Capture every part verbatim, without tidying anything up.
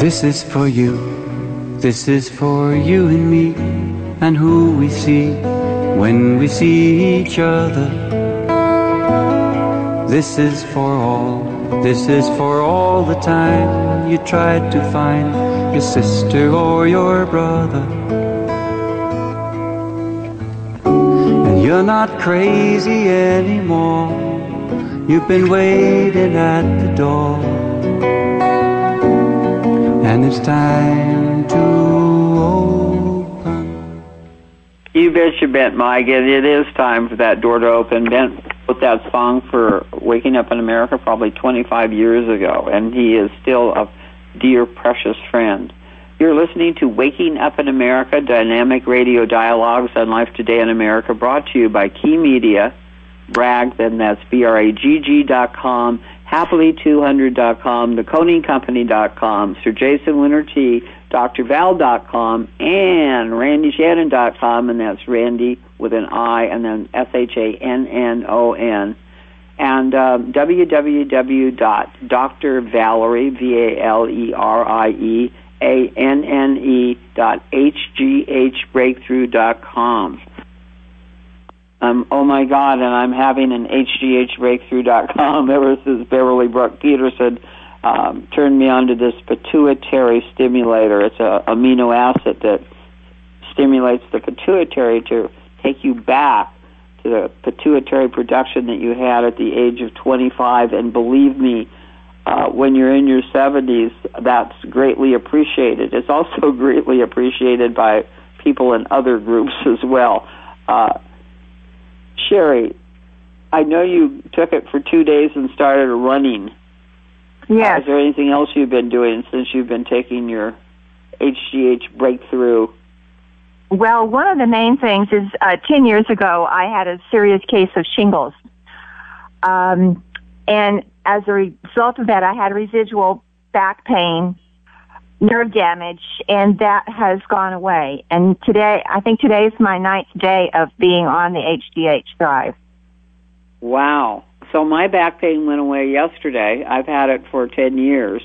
This is for you, this is for you and me, and who we see when we see each other. This is for all, this is for all the time you tried to find your sister or your brother. And you're not crazy anymore, you've been waiting at the door. And it's time to open. You bet you bet, Mike. It, it is time for that door to open. Ben wrote that song for Waking Up in America probably twenty-five years ago, and he is still a dear, precious friend. You're listening to Waking Up in America, dynamic radio dialogues on Life Today in America, brought to you by Key Media, Bragg, then that's B R A G G dot com, happily two hundred dot com, the Coning Company dot com, Sir Jason Winter T, Dr Val dot com, and Randy Shannon dot com, and that's Randy with an I and then S H A N N O N, and um, w w w dot Dr Valerie, V A L E R I E A N N E dot H G H breakthrough dot com. Um, oh my God, and I'm having an H G H breakthrough dot com ever since Beverly Brooke Peterson um, turned me on to this pituitary stimulator. It's an amino acid that stimulates the pituitary to take you back to the pituitary production that you had at the age of twenty-five. And believe me, uh, when you're in your seventies, that's greatly appreciated. It's also greatly appreciated by people in other groups as well. Uh, Sherry, I know you took it for two days and started running. Yes. Uh, is there anything else you've been doing since you've been taking your H G H breakthrough? Well, one of the main things is uh, ten years ago, I had a serious case of shingles. Um, and as a result of that, I had residual back pain, nerve damage, and that has gone away. And today, I think today is my ninth day of being on the H G H drive. Wow. So my back pain went away yesterday. I've had it for ten years.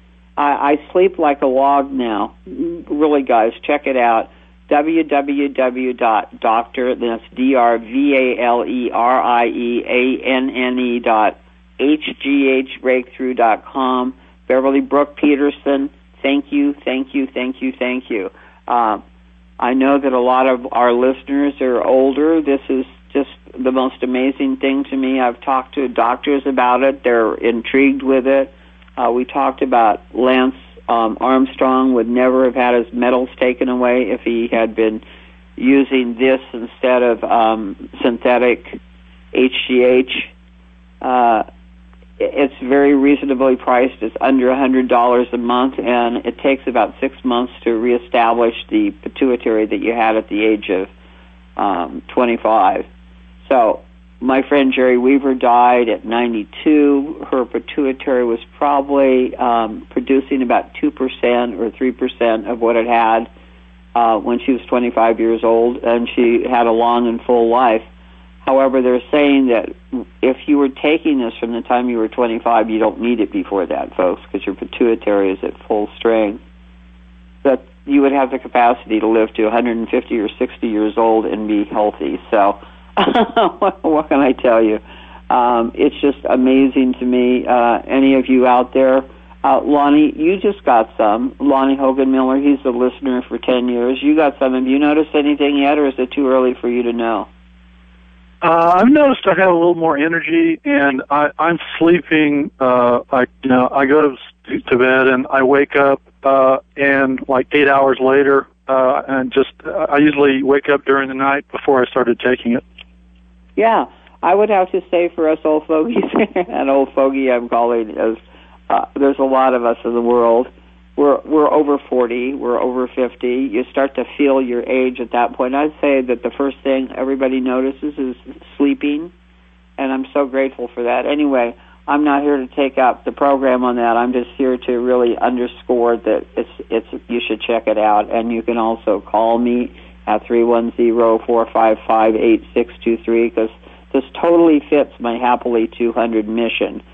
I, I sleep like a log now. Really, guys, check it out. w w w dot doctor, that's D R V A L E R I E A N N E dot H G H breakthrough dot com. Beverly Brooke Peterson, thank you, thank you, thank you, thank you. Uh, I know that a lot of our listeners are older. This is just the most amazing thing to me. I've talked to doctors about it. They're intrigued with it. Uh, we talked about Lance um, Armstrong would never have had his medals taken away if he had been using this instead of um, synthetic H G H. Uh, it's very reasonably priced. It's under one hundred dollars a month, and it takes about six months to reestablish the pituitary that you had at the age of um, twenty-five. So my friend Jerry Weaver died at ninety-two. Her pituitary was probably um, producing about two percent or three percent of what it had uh, when she was twenty-five years old, and she had a long and full life. However, they're saying that if you were taking this from the time you were twenty-five, you don't need it before that, folks, because your pituitary is at full strength. That you would have the capacity to live to one hundred fifty or sixty years old and be healthy. So what, what can I tell you? Um, it's just amazing to me. Uh, any of you out there? Uh, Lonnie, you just got some. Lonnie Hogan Miller, he's a listener for ten years. You got some. Have you noticed anything yet, or is it too early for you to know? Uh, I've noticed I have a little more energy, and I, I'm sleeping. Uh, I, you know, I go to, to bed, and I wake up, uh, and like eight hours later, uh, and just uh, I usually wake up during the night before I started taking it. Yeah, I would have to say for us old fogies, an old fogey I'm calling is, uh, there's a lot of us in the world. We're we're over forty, we're over fifty. You start to feel your age at that point. I'd say that the first thing everybody notices is sleeping, and I'm so grateful for that. Anyway, I'm not here to take up the program on that. I'm just here to really underscore that it's it's you should check it out, and you can also call me at three one zero, four five five, eight six two three because this totally fits my Happily two hundred mission.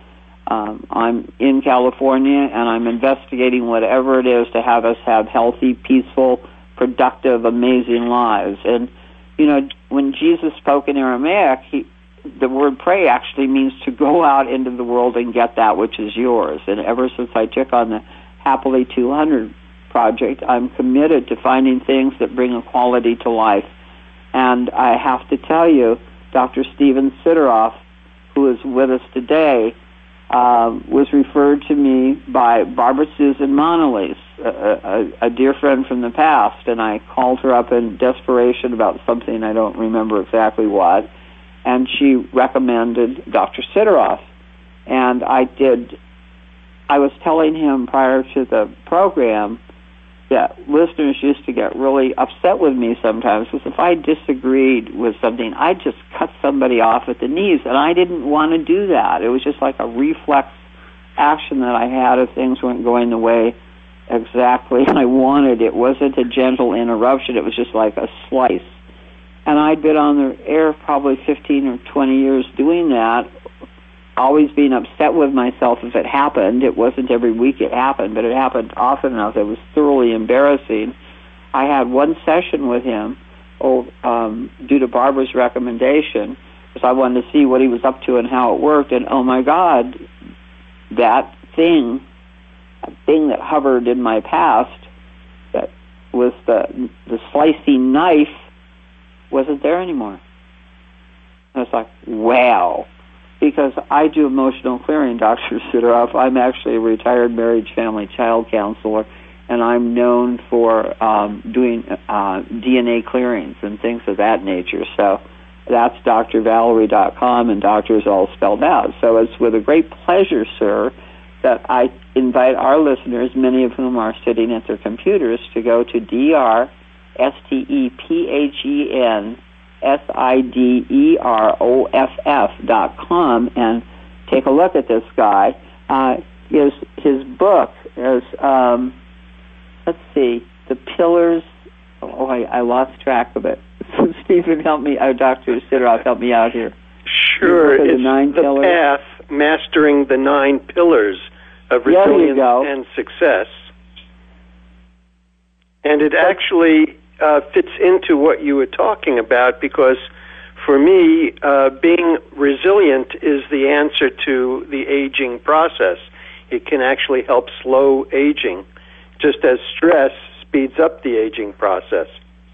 Um, I'm in California, and I'm investigating whatever it is to have us have healthy, peaceful, productive, amazing lives. And, you know, when Jesus spoke in Aramaic, he, the word pray actually means to go out into the world and get that which is yours. And ever since I took on the Happily two hundred project, I'm committed to finding things that bring equality to life. And I have to tell you, Doctor Steven Sideroff, who is with us today, uh, was referred to me by Barbara Susan Monalise, a, a, a dear friend from the past, and I called her up in desperation about something, I don't remember exactly what, and she recommended Doctor Sideroff. And I did, I was telling him prior to the program that listeners used to get really upset with me sometimes because if I disagreed with something, I'd just cut somebody off at the knees, and I didn't want to do that. It was just like a reflex action that I had if things weren't going the way exactly I wanted. It wasn't a gentle interruption. It was just like a slice. And I'd been on the air probably fifteen or twenty years doing that, always being upset with myself if it happened. It wasn't every week it happened, but it happened often enough. It was thoroughly embarrassing. I had one session with him oh, um, due to Barbara's recommendation because I wanted to see what he was up to and how it worked. And, oh, my God, that thing, a thing that hovered in my past that was the the slicing knife, wasn't there anymore. And it's like, wow. Because I do emotional clearing, Doctor Sideroff. I'm actually a retired marriage, family, child counselor, and I'm known for um, doing uh, D N A clearings and things of that nature. So that's D R Valerie dot com, and doctor is all spelled out. So it's with a great pleasure, sir, that I invite our listeners, many of whom are sitting at their computers, to go to D R S T E P H E N S I D E R O F F dot com and take a look at this guy. Uh, his, his book is, um, let's see, The Pillars. Oh, I, I lost track of it. Stephen, help me, oh, Doctor Sideroff, help me out here. Sure, the it's nine The pillars. Path, Mastering the Nine Pillars of Resilience and Success. And it actually uh, fits into what you were talking about because for me, uh, being resilient is the answer to the aging process. It can actually help slow aging, just as stress speeds up the aging process.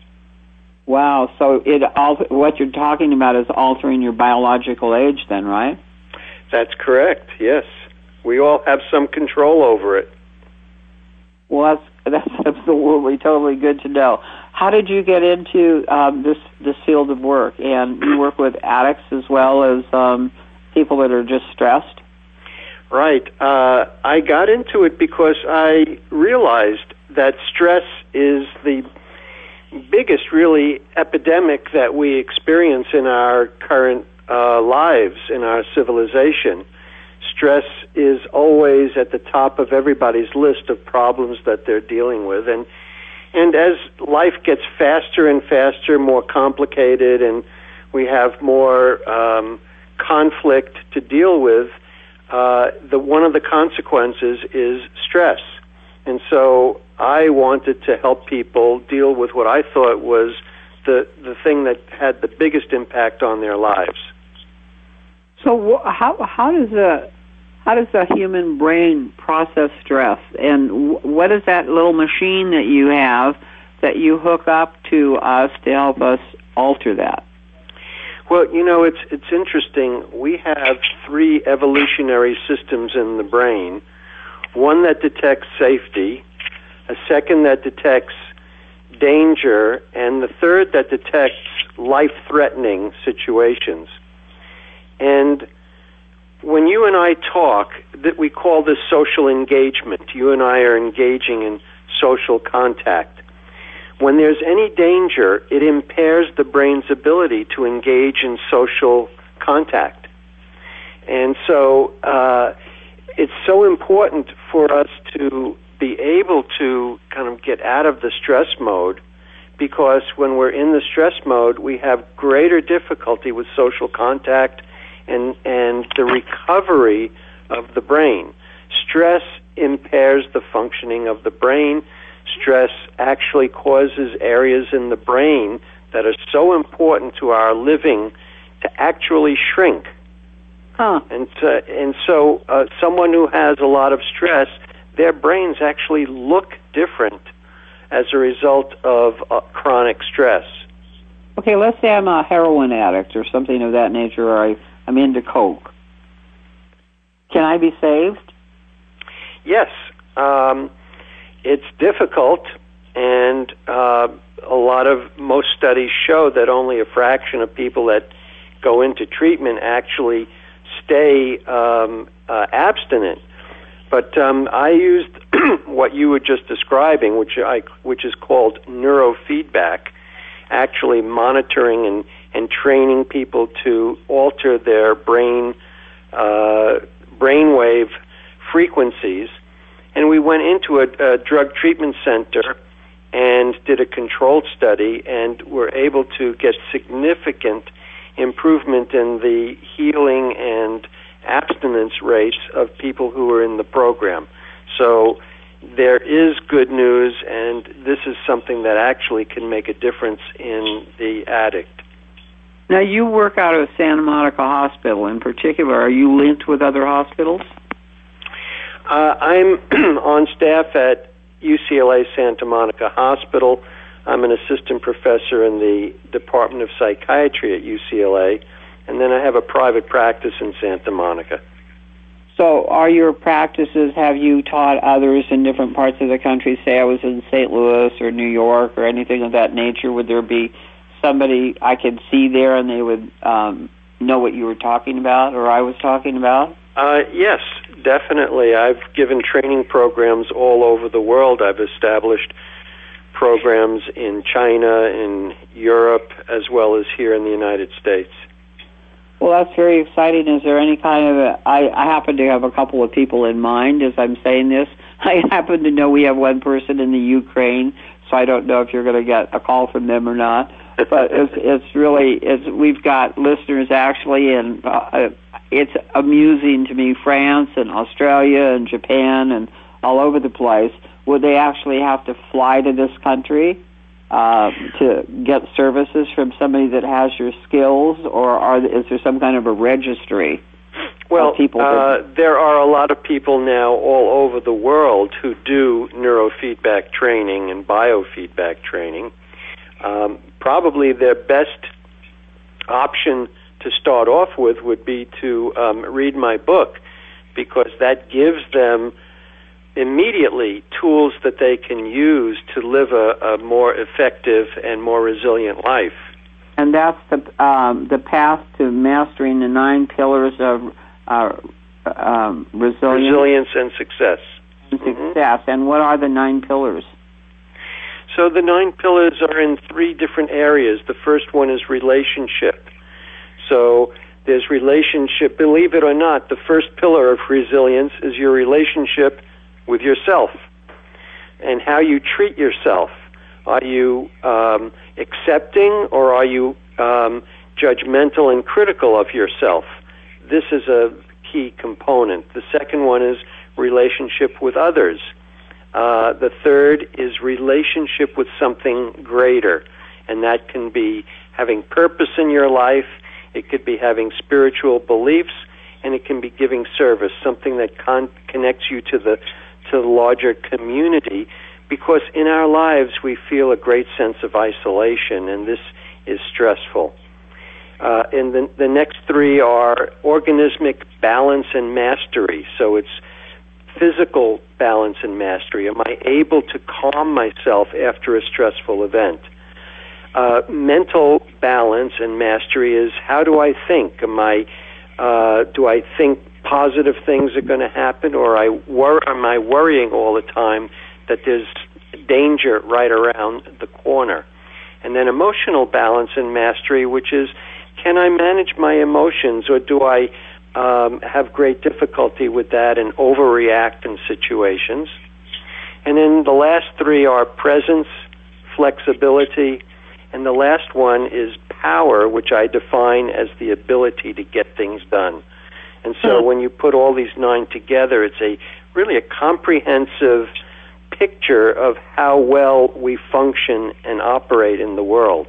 Wow, so it al- what you're talking about is altering your biological age then, right? That's correct, yes. We all have some control over it. Well, that's, that's absolutely, totally good to know. How did you get into um, this this field of work? And you work with addicts as well as um, people that are just stressed? Right. Uh, I got into it because I realized that stress is the biggest, really, epidemic that we experience in our current uh, lives, in our civilization. Stress is always at the top of everybody's list of problems that they're dealing with. And and as life gets faster and faster, more complicated, and we have more um, conflict to deal with, uh, the one of the consequences is stress. And so I wanted to help people deal with what I thought was the, the thing that had the biggest impact on their lives. So wh- how how does a how does the human brain process stress, and wh- what is that little machine that you have that you hook up to us to help us alter that? Well, you know, it's it's interesting. We have three evolutionary systems in the brain. One that detects safety, a second that detects danger, and the third that detects life-threatening situations. And when you and I talk, that we call this social engagement. You and I are engaging in social contact. When there's any danger, it impairs the brain's ability to engage in social contact. And so uh, it's so important for us to be able to kind of get out of the stress mode, because when we're in the stress mode, we have greater difficulty with social contact, and, and the recovery of the brain. Stress impairs the functioning of the brain. Stress actually causes areas in the brain that are so important to our living to actually shrink. Huh. And, uh, and so uh, someone who has a lot of stress, their brains actually look different as a result of uh, chronic stress. Okay, let's say I'm a heroin addict or something of that nature, or I, I'm into coke. Can I be saved? Yes. Um, it's difficult, and uh, a lot of, most studies show that only a fraction of people that go into treatment actually stay um, uh, abstinent. But um, I used what you were just describing, which I, which is called neurofeedback, actually monitoring and, and training people to alter their brain uh, brainwave frequencies. And we went into a, a drug treatment center and did a controlled study, and were able to get significant improvement in the healing and abstinence rates of people who were in the program. So there is good news, and this is something that actually can make a difference in the addict. Now, you work out of Santa Monica Hospital in particular. Are you linked with other hospitals? Uh, I'm on staff at U C L A Santa Monica Hospital. I'm an assistant professor in the Department of Psychiatry at U C L A, and then I have a private practice in Santa Monica. So are your practices, have you taught others in different parts of the country? Say I was in Saint Louis or New York or anything of that nature. Would there be somebody I could see there and they would um, know what you were talking about or I was talking about? Uh, yes, definitely. I've given training programs all over the world. I've established programs in China, in Europe, as well as here in the United States. Well, that's very exciting. Is there any kind of a, I, I happen to have a couple of people in mind as I'm saying this. I happen to know we have one person in the Ukraine, so I don't know if you're going to get a call from them or not. But it's, it's really, it's, we've got listeners actually, and uh, it's amusing to me, France and Australia and Japan and all over the place. Would they actually have to fly to this country uh, to get services from somebody that has your skills, or are, is there some kind of a registry? Well, of people uh, there are a lot of people now all over the world who do neurofeedback training and biofeedback training. Um, probably their best option to start off with would be to um, read my book, because that gives them immediately tools that they can use to live a, a more effective and more resilient life. And that's the um, the path to mastering the nine pillars of uh, um, resilience, resilience and success. And success. Mm-hmm. And what are the nine pillars? So the nine pillars are in three different areas. The first one is relationship. So there's relationship. Believe it or not, the first pillar of resilience is your relationship with yourself and how you treat yourself. Are you um, accepting, or are you um, judgmental and critical of yourself? This is a key component. The second one is relationship with others. Uh, the third is relationship with something greater, and that can be having purpose in your life, it could be having spiritual beliefs, and it can be giving service, something that con- connects you to the to the larger community, because in our lives we feel a great sense of isolation, and this is stressful. Uh, and the, the next three are organismic balance and mastery. So it's physical balance and mastery. Am I able to calm myself after a stressful event? Uh, mental balance and mastery is, how do I think? Am I, uh, do I think positive things are going to happen, or I wor- am I worrying all the time that there's danger right around the corner? And then emotional balance and mastery, which is, can I manage my emotions, or do I um, have great difficulty with that and overreact in situations? And then the last three are presence, flexibility, and the last one is power, which I define as the ability to get things done. And so when you put all these nine together, it's a really a comprehensive picture of how well we function and operate in the world.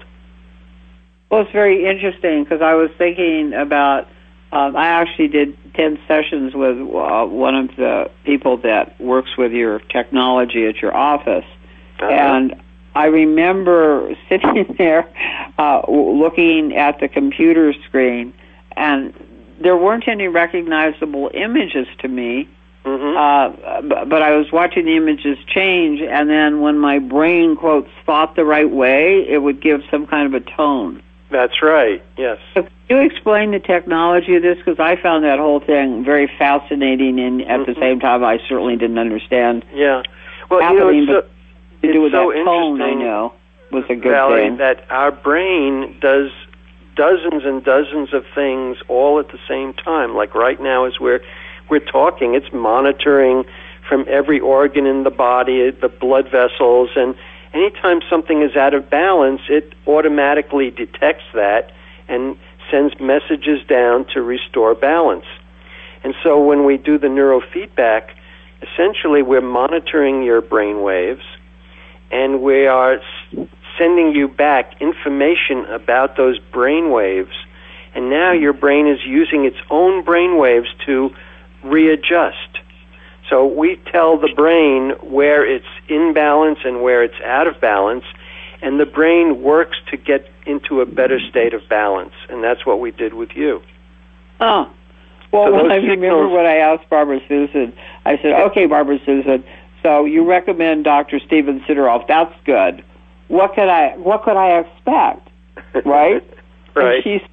Well, it's very interesting because I was thinking about, um, I actually did ten sessions with uh, one of the people that works with your technology at your office. Uh-huh. And I remember sitting there uh, looking at the computer screen, and there weren't any recognizable images to me. Mm-hmm. Uh, but, but I was watching the images change, and then when my brain, quotes, thought the right way, it would give some kind of a tone. That's right, yes. So can you explain the technology of this? Because I found that whole thing very fascinating, and at mm-hmm. the same time, I certainly didn't understand. Yeah. Well, you know, it's so, to do with so that tone, I know, was a good Valerie, thing. that our brain does dozens and dozens of things all at the same time. Like right now, as we're we're talking, it's monitoring from every organ in the body, the blood vessels, and anytime something is out of balance, it automatically detects that and sends messages down to restore balance. And so when we do the neurofeedback, essentially we're monitoring your brain waves, and we are sending you back information about those brain waves, and now your brain is using its own brain waves to readjust. So we tell the brain where it's in balance and where it's out of balance, and the brain works to get into a better state of balance, and that's what we did with you. Oh, well, so I remember signals, when I asked Barbara Susan, I said, okay, Barbara Susan, so you recommend Doctor Stephen Sideroff. That's good. What could I, what could I expect, right? Right. And she's,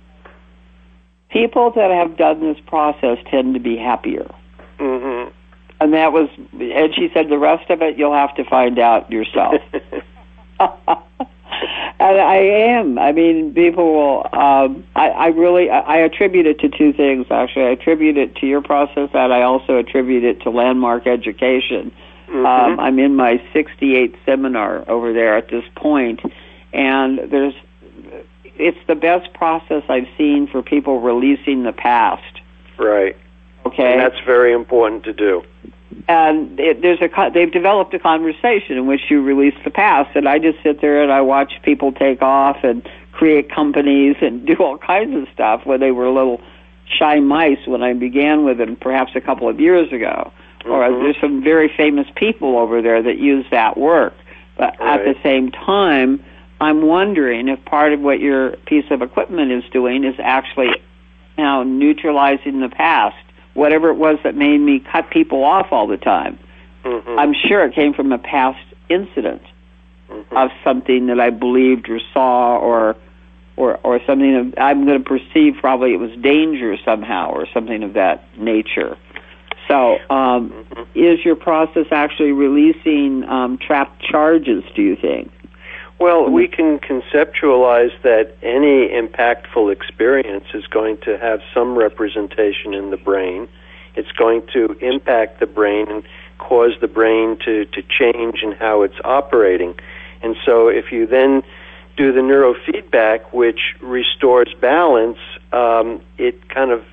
people that have done this process tend to be happier. Mm-hmm. And that was, and she said, the rest of it you'll have to find out yourself. And I am. I mean, people will, um, I, I really, I, I attribute it to two things, actually. I attribute it to your process, and I also attribute it to Landmark Education. Mm-hmm. Um, I'm in my sixty-eighth seminar over there at this point, and there's, it's the best process I've seen for people releasing the past. Right. Okay. And that's very important to do. And it, there's a they've developed a conversation in which you release the past, and I just sit there and I watch people take off and create companies and do all kinds of stuff when they were little shy mice when I began with them, perhaps a couple of years ago. Mm-hmm. Or there's some very famous people over there that use that work. But right. At the same time, I'm wondering if part of what your piece of equipment is doing is actually now neutralizing the past. Whatever it was that made me cut people off all the time. Mm-hmm. I'm sure it came from a past incident mm-hmm. of something that I believed or saw, or or, or something of, I'm going to perceive probably it was danger somehow or something of that nature. So um, mm-hmm. is your process actually releasing um, trapped charges, do you think? Well, we can conceptualize that any impactful experience is going to have some representation in the brain. It's going to impact the brain and cause the brain to, to change in how it's operating. And so if you then do the neurofeedback, which restores balance, um, it kind of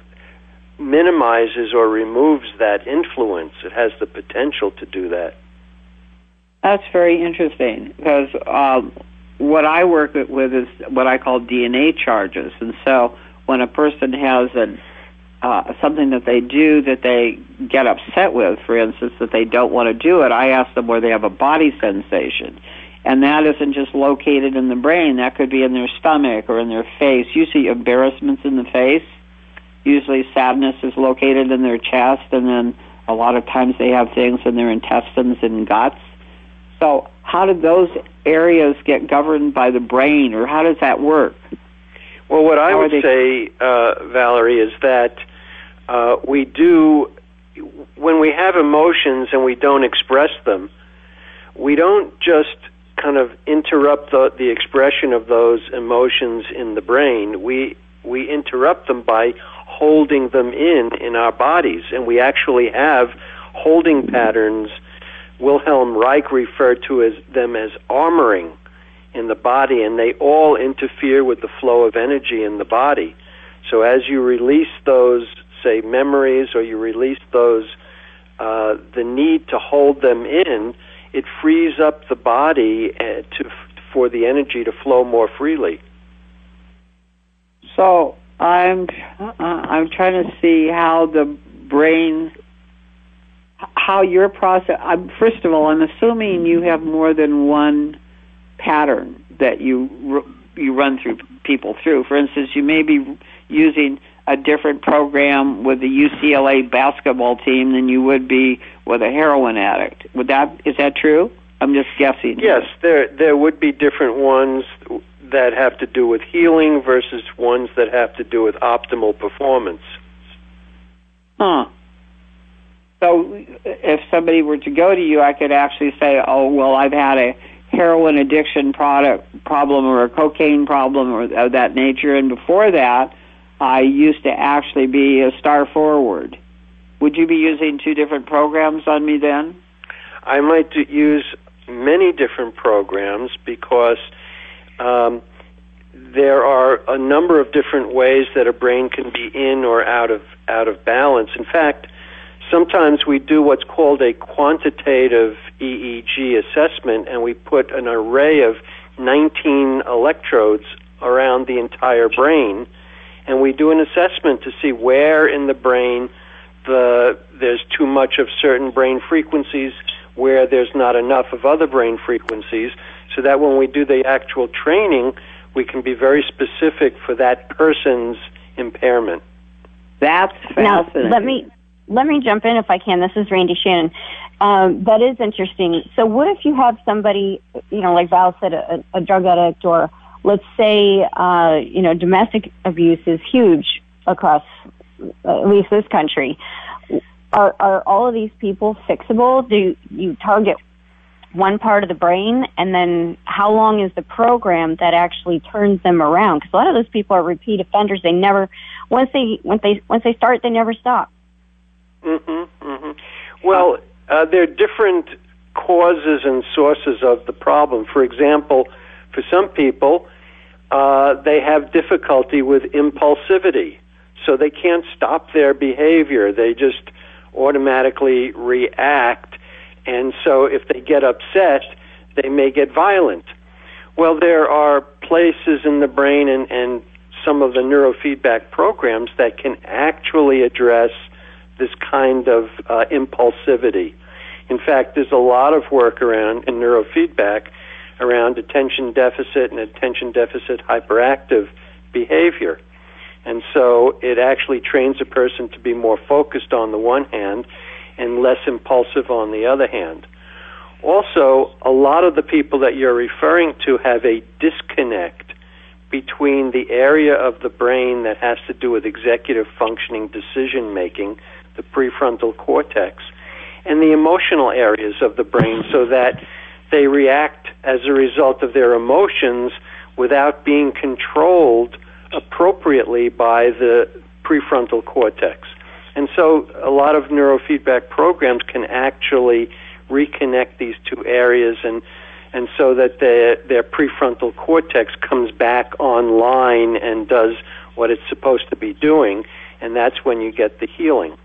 minimizes or removes that influence. It has the potential to do that. That's very interesting, because um, what I work with is what I call D N A charges. And so when a person has an, uh, something that they do that they get upset with, for instance, that they don't want to do it, I ask them where they have a body sensation. And that isn't just located in the brain. That could be in their stomach or in their face. Usually embarrassment's in the face. Usually sadness is located in their chest, and then a lot of times they have things in their intestines and guts. So how do those areas get governed by the brain, or how does that work? Well, what I how would say, uh, Valerie, is that uh, we do, when we have emotions and we don't express them, we don't just kind of interrupt the, the expression of those emotions in the brain. We, we interrupt them by holding them in in our bodies, and we actually have holding patterns. Wilhelm Reich referred to as them as armoring in the body, and they all interfere with the flow of energy in the body. So as you release those say, memories, or you release those, uh, the need to hold them in, it frees up the body uh, to for the energy to flow more freely. So I'm uh, I'm trying to see how the brain, how your process. I'm, first of all, I'm assuming you have more than one pattern that you you run through people through. For instance, you may be using a different program with the U C L A basketball team than you would be with a heroin addict. Would that is that true? I'm just guessing. Yes, there there would be different ones that have to do with healing versus ones that have to do with optimal performance. Huh. So if somebody were to go to you, I could actually say, oh, well, I've had a heroin addiction product problem or a cocaine problem or of that nature, and before that, I used to actually be a Star Forward. Would you be using two different programs on me then? I might do, use many different programs because um, there are a number of different ways that a brain can be in or out of out of balance. In fact, sometimes we do what's called a quantitative E E G assessment, and we put an array of nineteen electrodes around the entire brain, and we do an assessment to see where in the brain the there's too much of certain brain frequencies, where there's not enough of other brain frequencies, so that when we do the actual training, we can be very specific for that person's impairment. That's fascinating. Now, let me let me jump in if I can. This is Randy Shannon. Um, that is interesting. So what if you have somebody, you know, like Val said, a, a drug addict, or let's say, uh, you know, domestic abuse is huge across uh, at least this country. Are, are all of these people fixable? Do you target one part of the brain, and then how long is the program that actually turns them around? Because a lot of those people are repeat offenders. They never, once they once they once they start, they never stop. Mm-hmm, mm-hmm. Well, uh, there are different causes and sources of the problem. For example, for some people, uh, they have difficulty with impulsivity, so they can't stop their behavior. They just automatically react, and so if they get upset, they may get violent. Well, there are places in the brain and, and some of the neurofeedback programs that can actually address this kind of uh, impulsivity. In fact, there's a lot of work around in neurofeedback around attention deficit and attention deficit hyperactive behavior. And so it actually trains a person to be more focused on the one hand and less impulsive on the other hand. Also, a lot of the people that you're referring to have a disconnect between the area of the brain that has to do with executive functioning, decision making, the prefrontal cortex, and the emotional areas of the brain, so that they react as a result of their emotions without being controlled appropriately by the prefrontal cortex. And so a lot of neurofeedback programs can actually reconnect these two areas, and and so that their, their prefrontal cortex comes back online and does what it's supposed to be doing, and that's when you get the healing.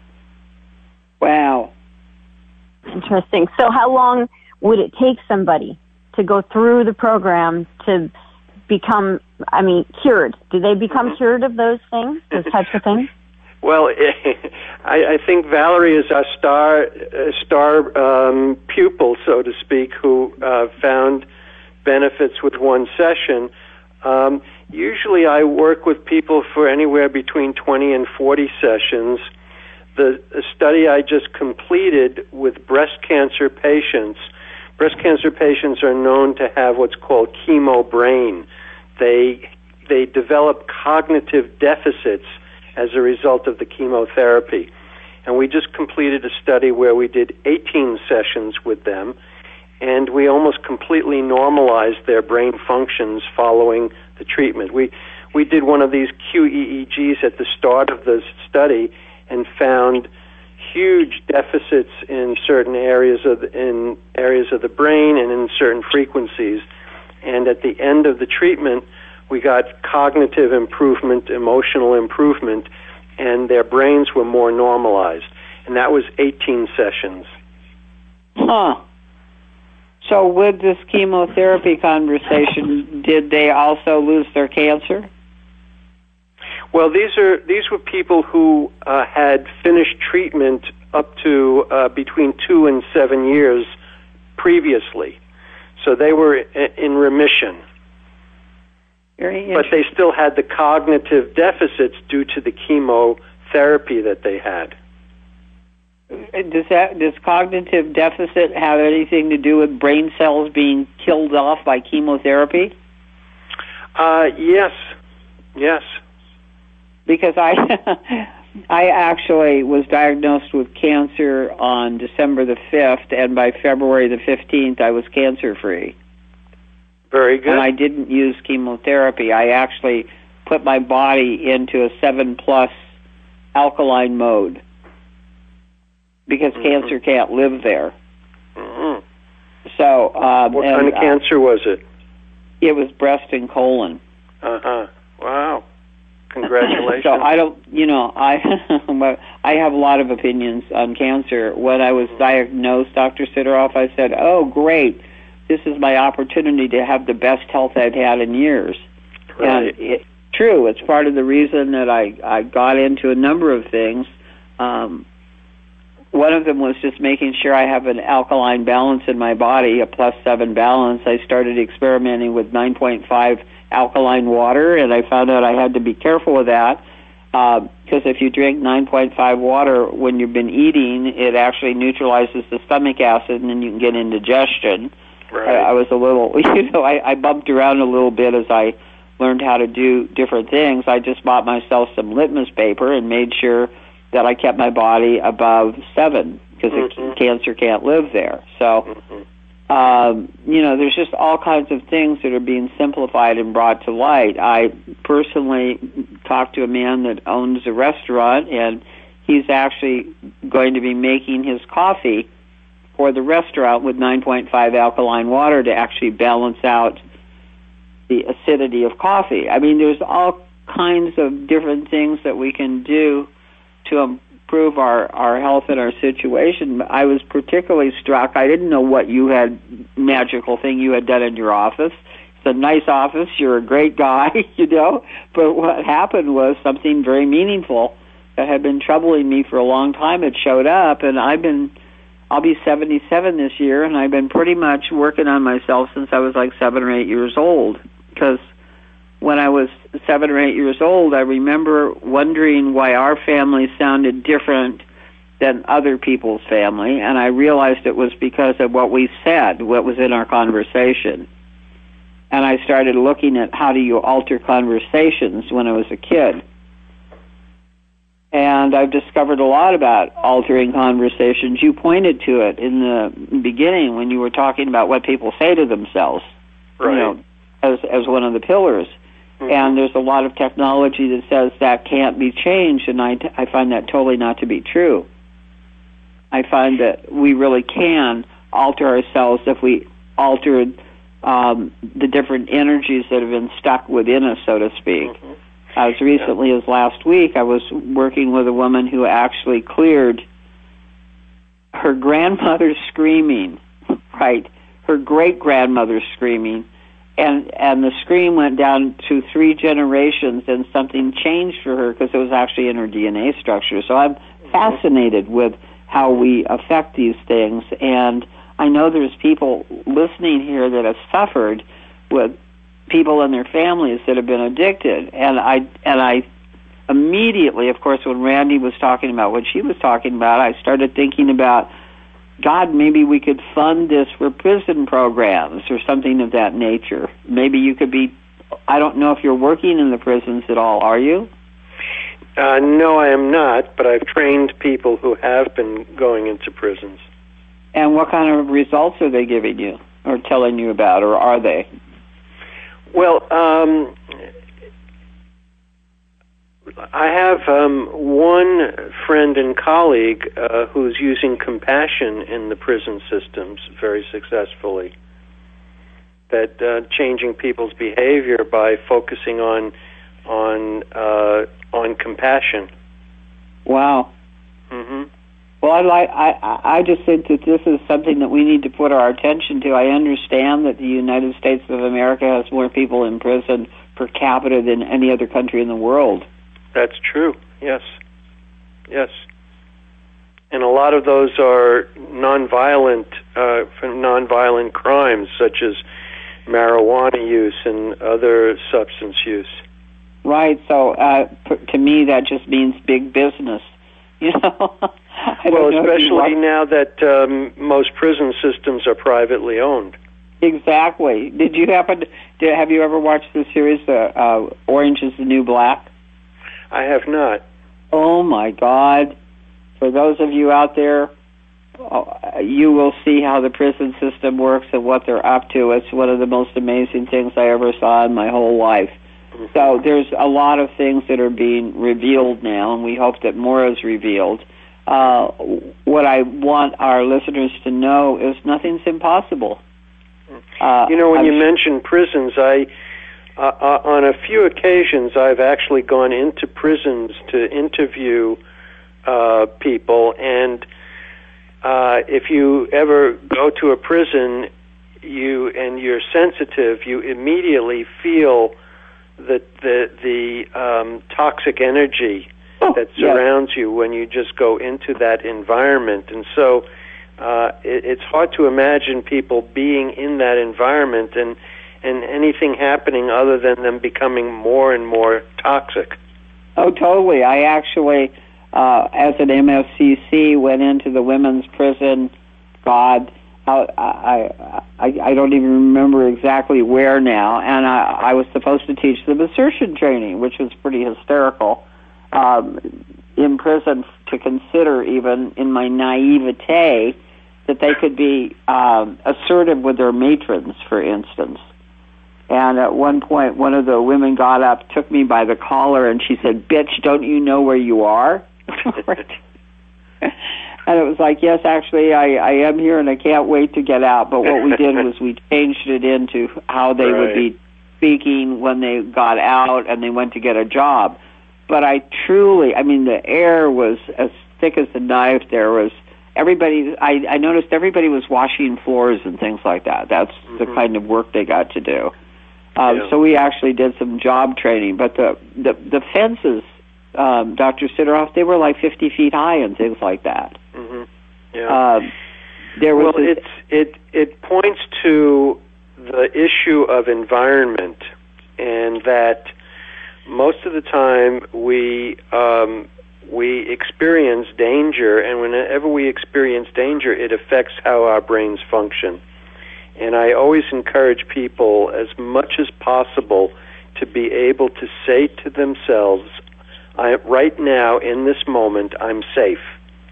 Wow. Interesting. So how long would it take somebody to go through the program to become, I mean, cured? Do they become cured of those things, those types of things? Well, I, I think Valerie is our star uh, star um, pupil, so to speak, who uh, found benefits with one session. Um, usually I work with people for anywhere between twenty and forty sessions. The, the study I just completed with breast cancer patients, breast cancer patients are known to have what's called chemo brain. They, they develop cognitive deficits as a result of the chemotherapy. And we just completed a study where we did eighteen sessions with them, and we almost completely normalized their brain functions following the treatment. We we did one of these Q E E Gs at the start of the study and found huge deficits in certain areas of the, in areas of the brain and in certain frequencies. And at the end of the treatment, we got cognitive improvement, emotional improvement, and their brains were more normalized. And that was eighteen sessions. Huh. So with this chemotherapy conversation, did they also lose their cancer? Well, these are these were people who uh, had finished treatment up to uh, between two and seven years previously. So they were in remission. Very but they still had the cognitive deficits due to the chemotherapy that they had. Does that does cognitive deficit have anything to do with brain cells being killed off by chemotherapy? Uh, yes, yes. Because I I actually was diagnosed with cancer on December the fifth, and by February the fifteenth, I was cancer-free. Very good. And I didn't use chemotherapy. I actually put my body into a seven plus alkaline mode because mm-hmm. cancer can't live there. Mm-hmm. So, um, what and, kind of cancer uh, was it? It was breast and colon. Uh huh. Wow. Congratulations. So I don't, you know, I I have a lot of opinions on cancer. When I was diagnosed, Doctor Sidoroff, I said, "Oh, great! This is my opportunity to have the best health I've had in years." Right. And it's true. It's part of the reason that I I got into a number of things. Um, one of them was just making sure I have an alkaline balance in my body, a plus seven balance. I started experimenting with nine point five alkaline water, and I found out I had to be careful with that because uh, if you drink nine point five water when you've been eating, it actually neutralizes the stomach acid, and then you can get indigestion. Right. I, I was a little, you know, I, I bumped around a little bit as I learned how to do different things. I just bought myself some litmus paper and made sure that I kept my body above seven because mm-hmm. cancer can't live there. So. Mm-hmm. Um, you know, there's just all kinds of things that are being simplified and brought to light. I personally talked to a man that owns a restaurant, and he's actually going to be making his coffee for the restaurant with nine point five alkaline water to actually balance out the acidity of coffee. I mean, there's all kinds of different things that we can do to improve our, our health and our situation. I was particularly struck. I didn't know what you had, magical thing you had done in your office. It's a nice office. You're a great guy, you know. But what happened was something very meaningful that had been troubling me for a long time. It showed up, and I've been, I'll be seventy-seven this year, and I've been pretty much working on myself since I was like seven or eight years old. Because when I was seven or eight years old, I remember wondering why our family sounded different than other people's family, and I realized it was because of what we said, what was in our conversation. And I started looking at how do you alter conversations when I was a kid. And I've discovered a lot about altering conversations. You pointed to it in the beginning when you were talking about what people say to themselves, right. you know, as as one of the pillars. Mm-hmm. And there's a lot of technology that says that can't be changed, and I, I find that totally not to be true. I find that we really can alter ourselves if we altered um, the different energies that have been stuck within us, so to speak. Mm-hmm. As recently yeah. as last week, I was working with a woman who actually cleared her grandmother's screaming, right, her great-grandmother's screaming, And and the scream went down to three generations, and something changed for her because it was actually in her D N A structure. So I'm fascinated with how we affect these things, and I know there's people listening here that have suffered with people in their families that have been addicted. And I and I immediately, of course, when Randy was talking about what she was talking about, I started thinking about, God, maybe we could fund this for prison programs or something of that nature. Maybe you could be, I don't know if you're working in the prisons at all, are you? Uh, no, I am not, but I've trained people who have been going into prisons. And what kind of results are they giving you or telling you about, or are they? Well, um, I have um, one friend and colleague uh, who's using compassion in the prison systems very successfully. That uh, changing people's behavior by focusing on on uh, on compassion. Wow. Mm-hmm. Well, I like. I I just think that this is something that we need to put our attention to. I understand that the United States of America has more people in prison per capita than any other country in the world. That's true. Yes. Yes. And a lot of those are nonviolent, uh, nonviolent crimes, such as marijuana use and other substance use. Right. So, uh, p- to me, that just means big business. You know. I Well, don't know if you especially watch- now that um, most prison systems are privately owned. Exactly. Did you happen? To, did, have you ever watched the series uh, uh, Orange Is the New Black? I have not. Oh my God! For those of you out there, uh, you will see how the prison system works and what they're up to. It's one of the most amazing things I ever saw in my whole life. Mm-hmm. So there's a lot of things that are being revealed now, and we hope that more is revealed. Uh, what I want our listeners to know is nothing's impossible. Uh, you know, when I'm you mention prisons, I uh, uh, on a few occasions I've actually gone into prisons to interview uh, people, and uh, if you ever go to a prison, you and you're sensitive, you immediately feel the the the um, toxic energy Oh, that yes. surrounds you when you just go into that environment. And so uh, it, it's hard to imagine people being in that environment and, and anything happening other than them becoming more and more toxic. Oh, totally. I actually, uh, as an M S C C, went into the women's prison. God, I, I, I, I don't even remember exactly where now. And I, I was supposed to teach them assertion training, which was pretty hysterical. Um, in prison, to consider, even in my naivete, that they could be um, assertive with their matrons, for instance. And at one point, one of the women got up, took me by the collar, and she said, "Bitch, don't you know where you are?" Right. And it was like, yes, actually, I, I am here, and I can't wait to get out. But what we did was we changed it into how they Right. would be speaking when they got out and they went to get a job. But I truly, I mean, the air was as thick as the knife. There was everybody, I, I noticed everybody was washing floors and things like that. That's mm-hmm. the kind of work they got to do. Um, yeah. So we actually did some job training. But the, the, the fences, um, Doctor Sidoroff, they were like fifty feet high and things like that. Mm-hmm. Yeah. Um, there was well, a, it's, it, it points to the issue of environment, and that most of the time we um, we experience danger, and whenever we experience danger, it affects how our brains function. And I always encourage people, as much as possible, to be able to say to themselves, I, right now, in this moment, I'm safe.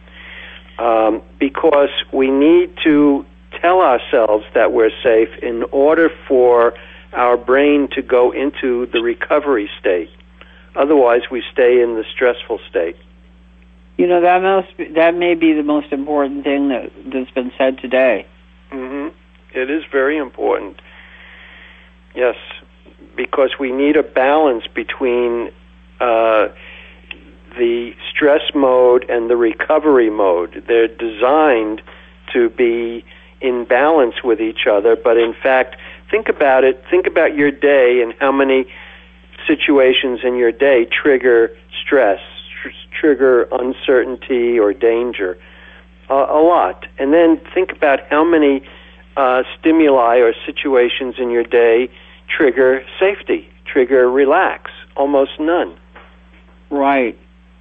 Um, because we need to tell ourselves that we're safe in order for our brain to go into the recovery state. Otherwise, we stay in the stressful state. You know, that must be, that may be the most important thing that, that's been said today. Mm-hmm. It is very important. Yes, because we need a balance between uh, the stress mode and the recovery mode. They're designed to be in balance with each other, but in fact, think about it. Think about your day and how many situations in your day trigger stress, tr- trigger uncertainty or danger. Uh, a lot. And then think about how many uh, stimuli or situations in your day trigger safety, trigger relax. Almost none. Right.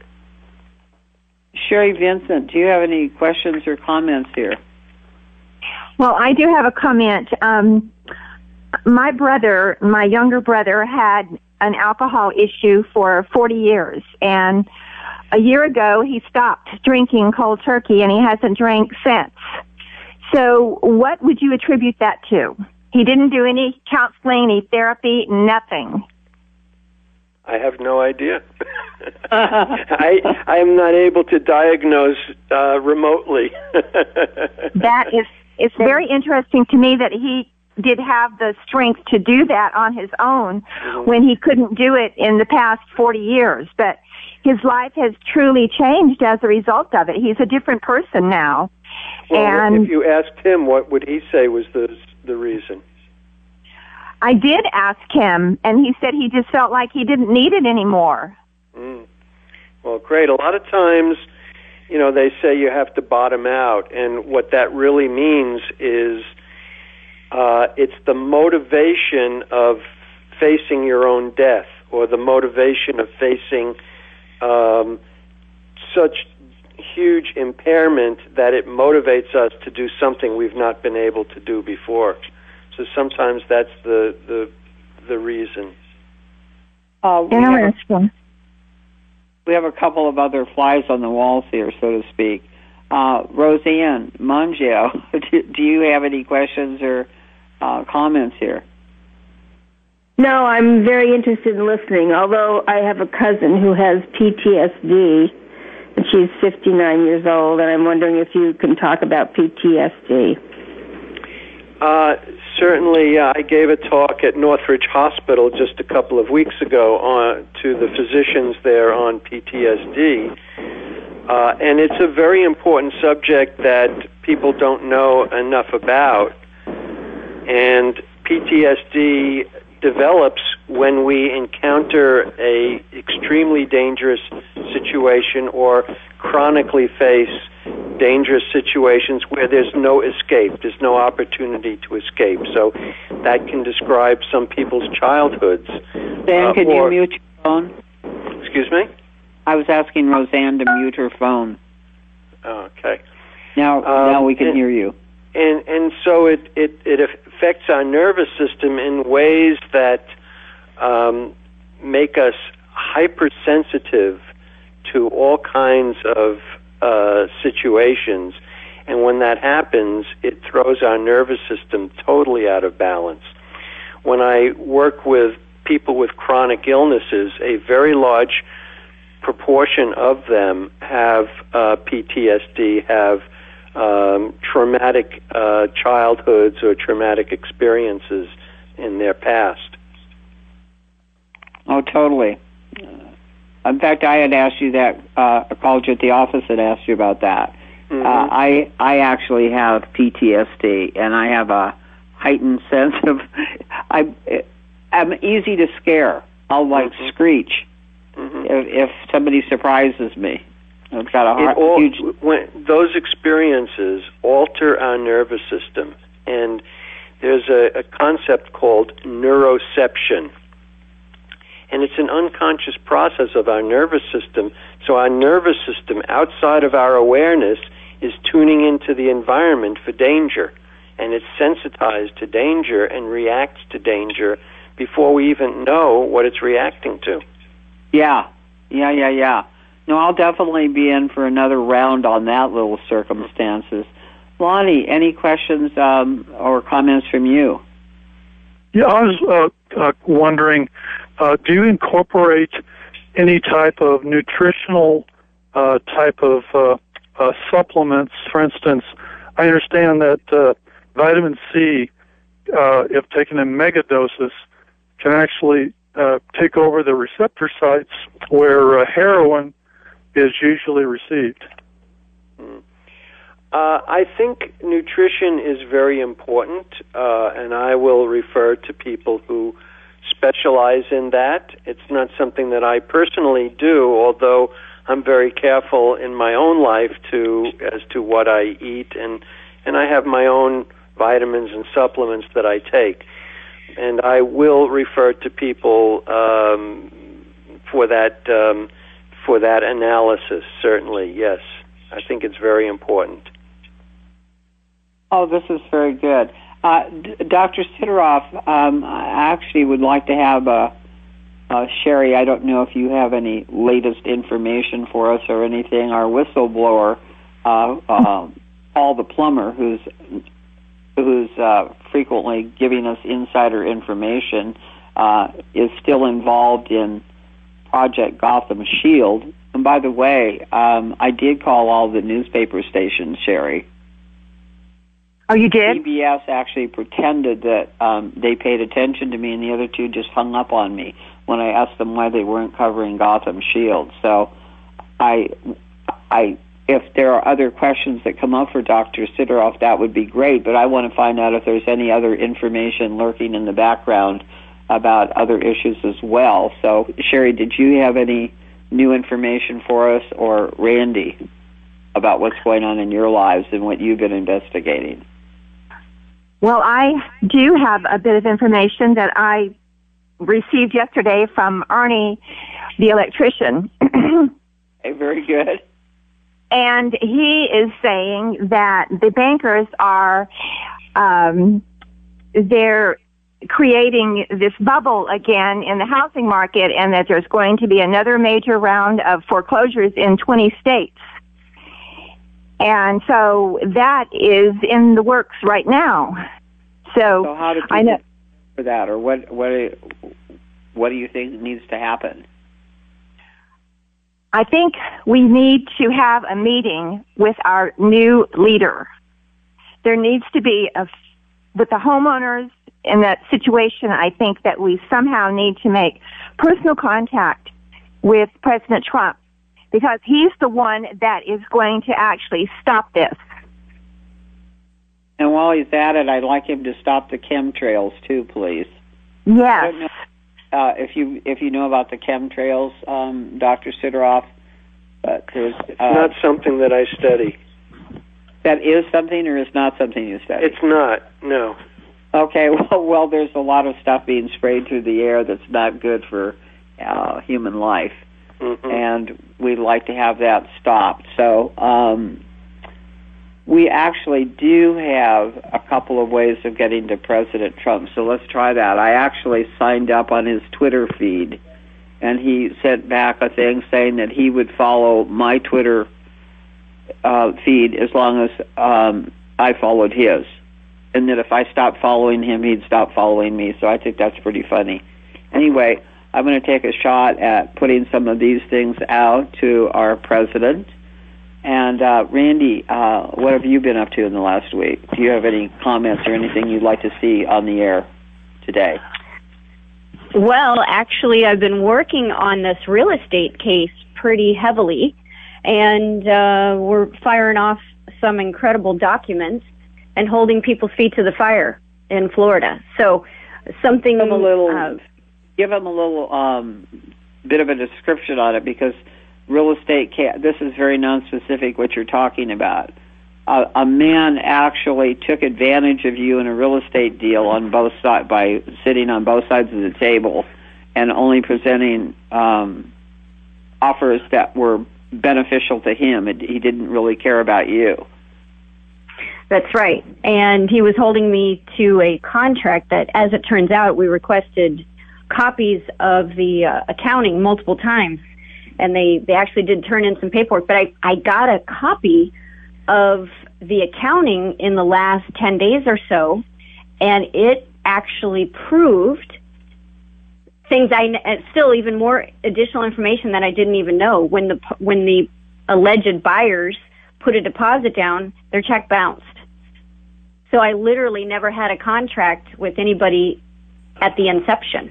Sherry Vincent, do you have any questions or comments here? Well, I do have a comment. Um, my brother, my younger brother, had an alcohol issue for forty years, and a year ago he stopped drinking cold turkey, and he hasn't drank since. So what would you attribute that to? He didn't do any counseling, any therapy, nothing. I have no idea. I I am not able to diagnose uh, remotely. That is, it's very interesting to me that he did have the strength to do that on his own Mm-hmm. when he couldn't do it in the past forty years. But his life has truly changed as a result of it. He's a different person now. Well, and if you asked him, what would he say was the the reason? I did ask him, and he said he just felt like he didn't need it anymore. Mm. Well, great. A lot of times, you know, they say you have to bottom out, and what that really means is uh, it's the motivation of facing your own death, or the motivation of facing um, such huge impairment that it motivates us to do something we've not been able to do before. So sometimes that's the the, the reason. Uh, we, have a, Interesting. we have a couple of other flies on the walls here, so to speak. Uh, Roseanne Mangio, do, do you have any questions or uh, comments here? No, I'm very interested in listening, although I have a cousin who has P T S D, and she's fifty-nine years old, and I'm wondering if you can talk about P T S D. Uh, certainly, uh, I gave a talk at Northridge Hospital just a couple of weeks ago on, to the physicians there on P T S D, uh, and it's a very important subject that people don't know enough about. And P T S D develops when we encounter a extremely dangerous situation or chronically face dangerous situations where there's no escape, there's no opportunity to escape. So that can describe some people's childhoods. Dan, uh, can or, you mute your phone? Excuse me? I was asking Roseanne to mute her phone. Oh, okay. Now, Um, now we can and, hear you. And and so it, it, it affects our nervous system in ways that um, make us hypersensitive to all kinds of uh, situations. And when that happens, it throws our nervous system totally out of balance. When I work with people with chronic illnesses, a very large proportion of them have uh, P T S D, have um, traumatic uh, childhoods or traumatic experiences in their past. Oh, totally. In fact, I had asked you that. Uh, I called you at the office and asked you about that. Mm-hmm. Uh, I I actually have P T S D, and I have a heightened sense of I I'm easy to scare. I'll like mm-hmm. screech mm-hmm. if, if somebody surprises me. I've got a hard, it all, huge. When those experiences alter our nervous system, and there's a, a concept called neuroception. And it's an unconscious process of our nervous system. So our nervous system, outside of our awareness, is tuning into the environment for danger. And it's sensitized to danger and reacts to danger before we even know what it's reacting to. Yeah, yeah, yeah, yeah. No, I'll definitely be in for another round on that little circumstances. Lonnie, any questions um, or comments from you? Yeah, I was uh, uh, wondering, uh, do you incorporate any type of nutritional uh, type of uh, uh, supplements? For instance, I understand that uh, vitamin C, uh, if taken in mega doses, can actually uh, take over the receptor sites where uh, heroin is usually received. Mm. Uh, I think nutrition is very important, uh, and I will refer to people who specialize in that. It's not something that I personally do, although I'm very careful in my own life to as to what I eat, and and I have my own vitamins and supplements that I take, and I will refer to people um, for that um, for that analysis. Certainly, yes, I think it's very important. Oh, this is very good. Uh, D- Doctor Sidoroff, um, I actually would like to have uh, uh, Sherry, I don't know if you have any latest information for us or anything. Our whistleblower, uh, uh, Paul the plumber, who's who's uh, frequently giving us insider information, uh, is still involved in Project Gotham Shield. And by the way, um, I did call all the newspaper stations, Sherry. Oh, you did? C B S actually pretended that um, they paid attention to me, and the other two just hung up on me when I asked them why they weren't covering Gotham Shield. So, I, I, if there are other questions that come up for Doctor Sidoroff, that would be great. But I want to find out if there's any other information lurking in the background about other issues as well. So, Sherry, did you have any new information for us, or Randy, about what's going on in your lives and what you've been investigating? Well, I do have a bit of information that I received yesterday from Ernie, the electrician. Hey, very good. And he is saying that the bankers are, um, they're creating this bubble again in the housing market, and that there's going to be another major round of foreclosures in twenty states. And so that is in the works right now. So, so how do people I know for that, or what? What? What do you think needs to happen? I think we need to have a meeting with our new leader. There needs to be a with the homeowners in that situation. I think that we somehow need to make personal contact with President Trump, because he's the one that is going to actually stop this. And while he's at it, I'd like him to stop the chemtrails too, please. Yes. I don't know, uh, if you if you know about the chemtrails, um, Doctor Sidoroff, but there's uh, not something that I study. That is something, or is not something you study? It's not. No. Okay. Well, well, there's a lot of stuff being sprayed through the air that's not good for uh, human life. Mm-hmm. And we'd like to have that stopped. So um, we actually do have a couple of ways of getting to President Trump. So let's try that. I actually signed up on his Twitter feed, and he sent back a thing saying that he would follow my Twitter uh, feed as long as um, I followed his, and that if I stopped following him, he'd stop following me. So I think that's pretty funny. Anyway, I'm going to take a shot at putting some of these things out to our president. And, uh, Randy, uh, what have you been up to in the last week? Do you have any comments or anything you'd like to see on the air today? Well, actually, I've been working on this real estate case pretty heavily, and uh, we're firing off some incredible documents and holding people's feet to the fire in Florida. So something... Give them a little... Uh, Give them a little um, bit of a description on it, because real estate, ca- this is very nonspecific what you're talking about. Uh, a man actually took advantage of you in a real estate deal on both sides by sitting on both sides of the table and only presenting um, offers that were beneficial to him. It, he didn't really care about you. That's right. And he was holding me to a contract that, as it turns out, we requested copies of the uh, accounting multiple times, and they, they actually did turn in some paperwork, but I, I got a copy of the accounting in the last ten days or so, and it actually proved things I, still even more additional information that I didn't even know. When the, when the alleged buyers put a deposit down, their check bounced. So I literally never had a contract with anybody at the inception.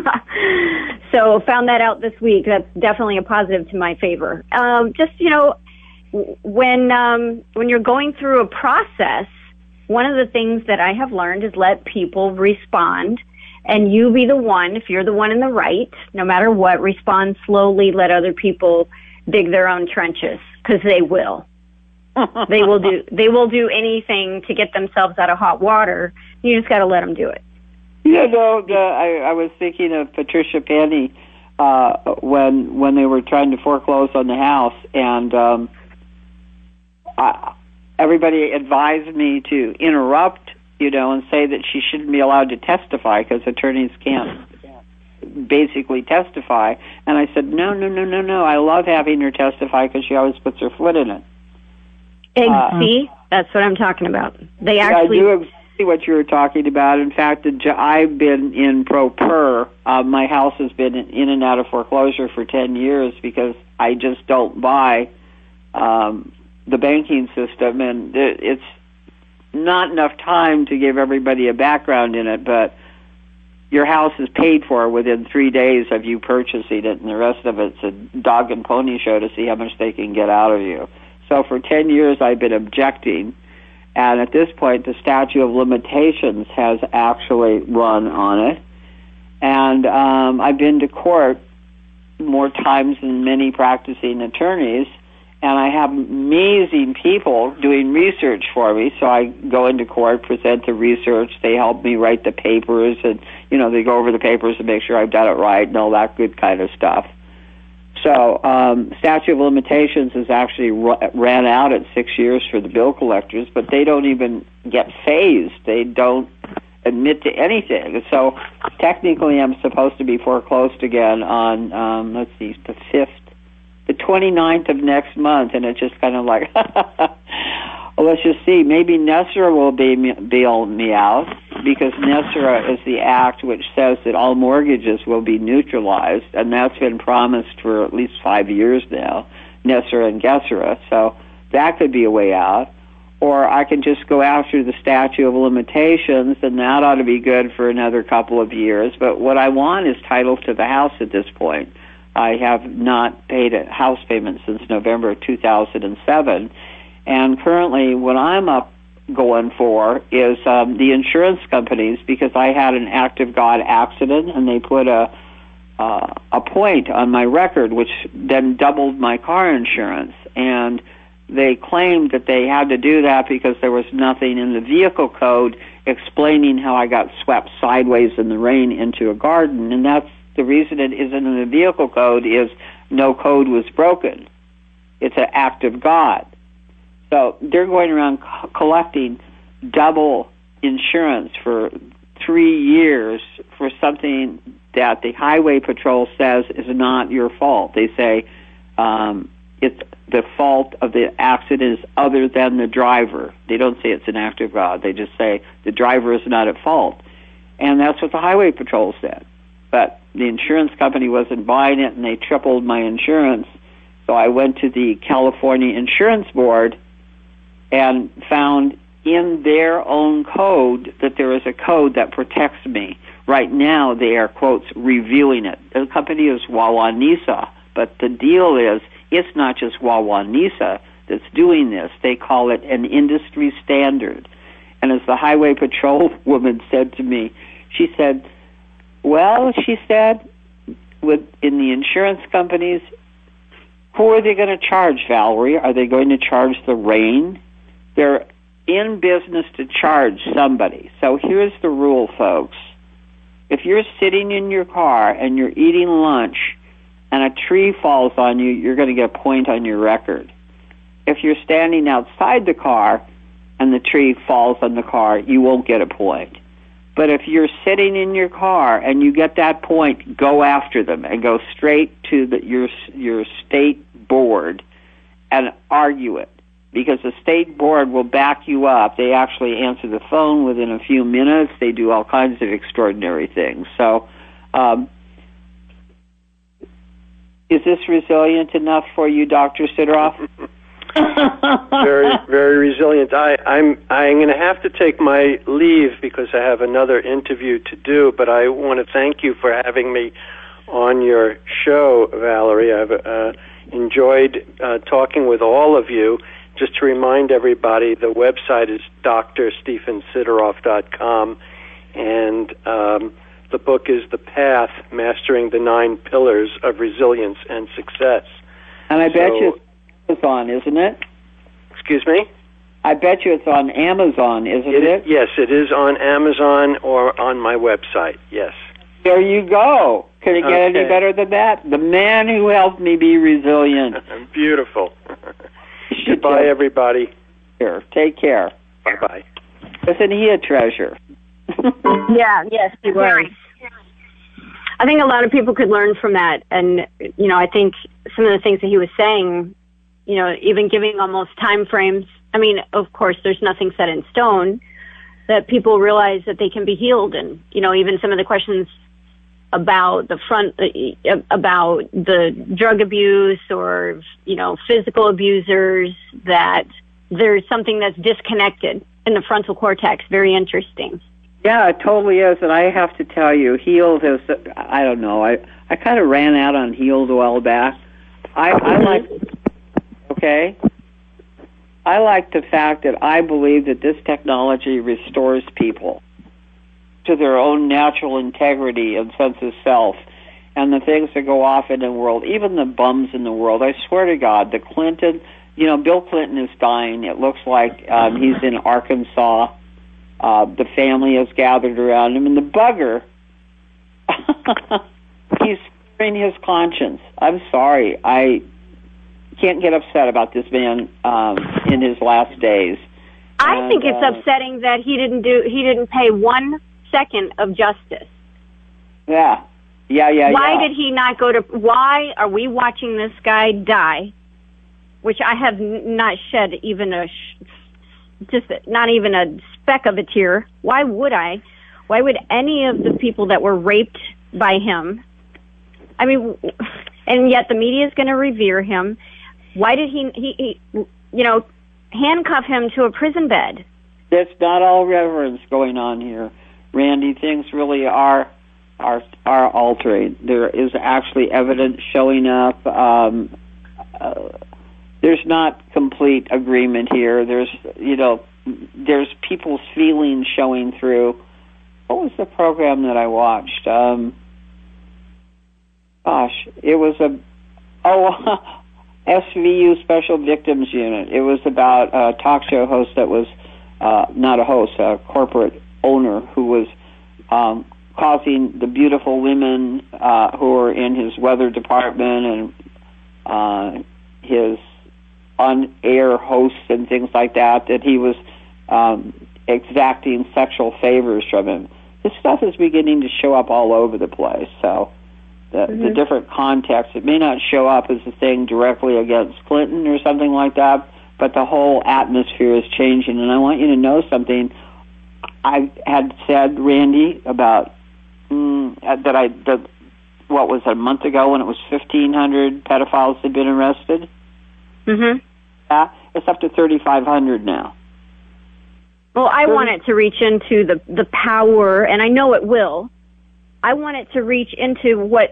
So found that out this week. That's definitely a positive to my favor. Um, just, you know, when um, when you're going through a process, one of the things that I have learned is let people respond, and you be the one, if you're the one in the right, no matter what, respond slowly, let other people dig their own trenches, because they will. they will do they will do anything to get themselves out of hot water. You just got to let them do it. Yeah, no, the, I, I was thinking of Patricia Penny uh, when when they were trying to foreclose on the house, and um, I, everybody advised me to interrupt, you know, and say that she shouldn't be allowed to testify because attorneys can't basically testify. And I said, no, no, no, no, no. I love having her testify because she always puts her foot in it. Uh, See, that's what I'm talking about. They actually. I do see what you were talking about. In fact, I've been in pro per. Uh, my house has been in and out of foreclosure for ten years because I just don't buy um, the banking system, and it's not enough time to give everybody a background in it, but your house is paid for within three days of you purchasing it, and the rest of it's a dog and pony show to see how much they can get out of you. So for ten years I've been objecting, and at this point the statute of limitations has actually run on it. And um, I've been to court more times than many practicing attorneys, and I have amazing people doing research for me. So I go into court, present the research, they help me write the papers, and, you know, they go over the papers and make sure I've done it right and all that good kind of stuff. So um, statute of limitations has actually r- ran out at six years for the bill collectors, but they don't even get phased. They don't admit to anything. So technically I'm supposed to be foreclosed again on, um, let's see, the fifth, the twenty-ninth of next month, and it's just kind of like, well, let's just see. Maybe NESRA will be me, bail me out, because NESRA is the act which says that all mortgages will be neutralized, and that's been promised for at least five years now, NESRA and GESRA. So that could be a way out. Or I can just go after the statute of limitations, and that ought to be good for another couple of years. But what I want is title to the house at this point. I have not paid a house payment since November of two thousand seven. And currently what I'm up going for is um, the insurance companies, because I had an act of God accident, and they put a, uh, a point on my record, which then doubled my car insurance. And they claimed that they had to do that because there was nothing in the vehicle code explaining how I got swept sideways in the rain into a garden. And that's the reason it isn't in the vehicle code, is no code was broken. It's an act of God. So they're going around co- collecting double insurance for three years for something that the Highway Patrol says is not your fault. They say um, it's the fault of the accident is other than the driver. They don't say it's an act of God. They just say the driver is not at fault. And that's what the Highway Patrol said. But the insurance company wasn't buying it, and they tripled my insurance. So I went to the California Insurance Board and found in their own code that there is a code that protects me. Right now, they are, quotes, reviewing it. The company is Wawanisa, but the deal is it's not just Wawanisa that's doing this. They call it an industry standard. And as the Highway Patrol woman said to me, she said, well, she said, with in the insurance companies, who are they going to charge, Valerie? Are they going to charge the rain? They're in business to charge somebody. So here's the rule, folks. If you're sitting in your car and you're eating lunch and a tree falls on you, you're going to get a point on your record. If you're standing outside the car and the tree falls on the car, you won't get a point. But if you're sitting in your car and you get that point, go after them and go straight to the, your your state board and argue it, because the state board will back you up. They actually answer the phone within a few minutes. They do all kinds of extraordinary things. So um, is this resilient enough for you, Doctor Sideroff? very, very resilient. I, I'm I'm going to have to take my leave because I have another interview to do, but I want to thank you for having me on your show, Valerie. I've uh, enjoyed uh, talking with all of you. Just to remind everybody, the website is D R Stephen Sideroff dot com, and um, the book is The Path, Mastering the Nine Pillars of Resilience and Success. And I bet so, you it's on, isn't it? Excuse me? I bet you it's on Amazon, isn't it? it? Yes, it is on Amazon or on my website, yes. There you go. Could it get okay. any better than that? The man who helped me be resilient. Beautiful. Goodbye, everybody. Here, take care. Bye-bye. Isn't he a treasure? Yeah, yes, he was. I think a lot of people could learn from that. And, you know, I think some of the things that he was saying, you know, even giving almost time frames. I mean, of course, there's nothing set in stone, that people realize that they can be healed. And, you know, even some of the questions about the front, uh, about the drug abuse or, you know, physical abusers, that there's something that's disconnected. in the frontal cortex. Very interesting. Yeah, it totally is. And I have to tell you, Healed is, I don't know, I, I kind of ran out on Healed a while back. I, I like, okay, I like the fact that I believe that this technology restores people to their own natural integrity and sense of self, and the things that go off in the world, even the bums in the world. I swear to God, the Clinton, you know, Bill Clinton is dying. It looks like um, he's in Arkansas. Uh, the family has gathered around him, and the bugger, he's sparing his conscience. I'm sorry. I can't get upset about this man um, in his last days. I and, think it's uh, upsetting that he didn't do. He didn't pay one second of justice. Yeah, yeah, yeah. Why yeah. did he not go to? Why are we watching this guy die? Which I have n- not shed even a, sh- just not even a speck of a tear. Why would I? Why would any of the people that were raped by him? I mean, and yet the media is going to revere him. Why did he, he, he, you know, handcuff him to a prison bed? There's not all reverence going on here, Randy. Things really are are are altering. There is actually evidence showing up. Um, uh, there's not complete agreement here. There's, you know, there's people's feelings showing through. What was the program that I watched? Um, gosh, it was a oh S V U Special Victims Unit. It was about a talk show host that was uh, not a host, a corporate owner who was um, causing the beautiful women uh, who were in his weather department and uh, his on-air hosts and things like that, that he was um, exacting sexual favors from him. This stuff is beginning to show up all over the place. So the, mm-hmm. the different contexts, it may not show up as a thing directly against Clinton or something like that, but the whole atmosphere is changing. And I want you to know something. I had said, Randy, about mm, that I that what was it, a month ago when it was fifteen hundred pedophiles had been arrested. Mm-hmm. Yeah, it's up to thirty-five hundred now. Well, I want it to reach into the the power, and I know it will. I want it to reach into what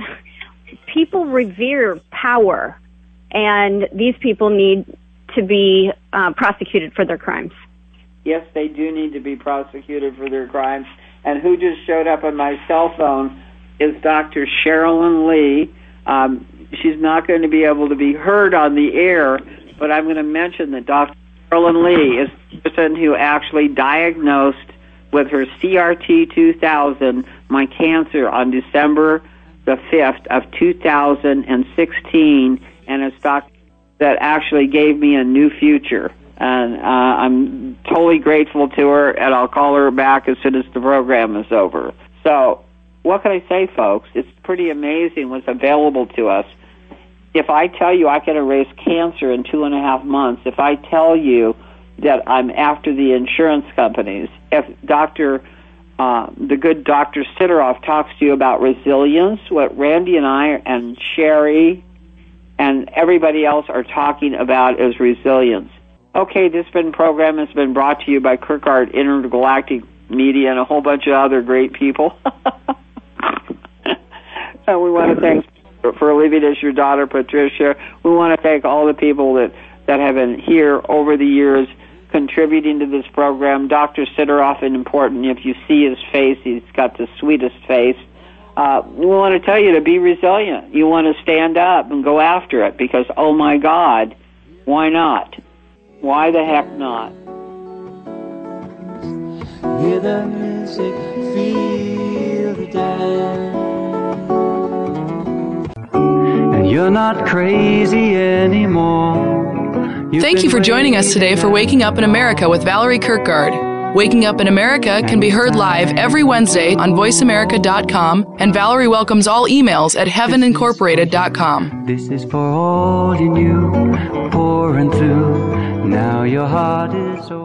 people revere power, and these people need to be uh, prosecuted for their crimes. Yes, they do need to be prosecuted for their crimes. And who just showed up on my cell phone is Doctor Sherilyn Lee. Um, she's not going to be able to be heard on the air, but I'm going to mention that Doctor Sherilyn Lee is the person who actually diagnosed with her C R T two thousand my cancer on December the fifth of two thousand sixteen, and it's Doctor that actually gave me a new future. And uh, I'm totally grateful to her, and I'll call her back as soon as the program is over. So what can I say, folks? It's pretty amazing what's available to us. If I tell you I can erase cancer in two and a half months, if I tell you that I'm after the insurance companies, if Doctor uh, the good Doctor Sidoroff talks to you about resilience, what Randy and I and Sherry and everybody else are talking about is resilience. Okay, this been program has been brought to you by Kirkard Intergalactic Media and a whole bunch of other great people. And we want to thank for leaving us your daughter, Patricia. We want to thank all the people that, that have been here over the years contributing to this program. Doctor Sidoroff is important. If you see his face, he's got the sweetest face. Uh, we want to tell you to be resilient. You want to stand up and go after it because, oh, my God, why not? Why the heck not? Hear the music, feel the dance. And you're not crazy anymore. You've Thank you for joining us today for Waking Up in America with Valerie Kirkgard. Waking Up in America can be heard live every Wednesday on voice america dot com, and Valerie welcomes all emails at heaven incorporated dot com. This is for all you knew, pouring through. Now your heart is open.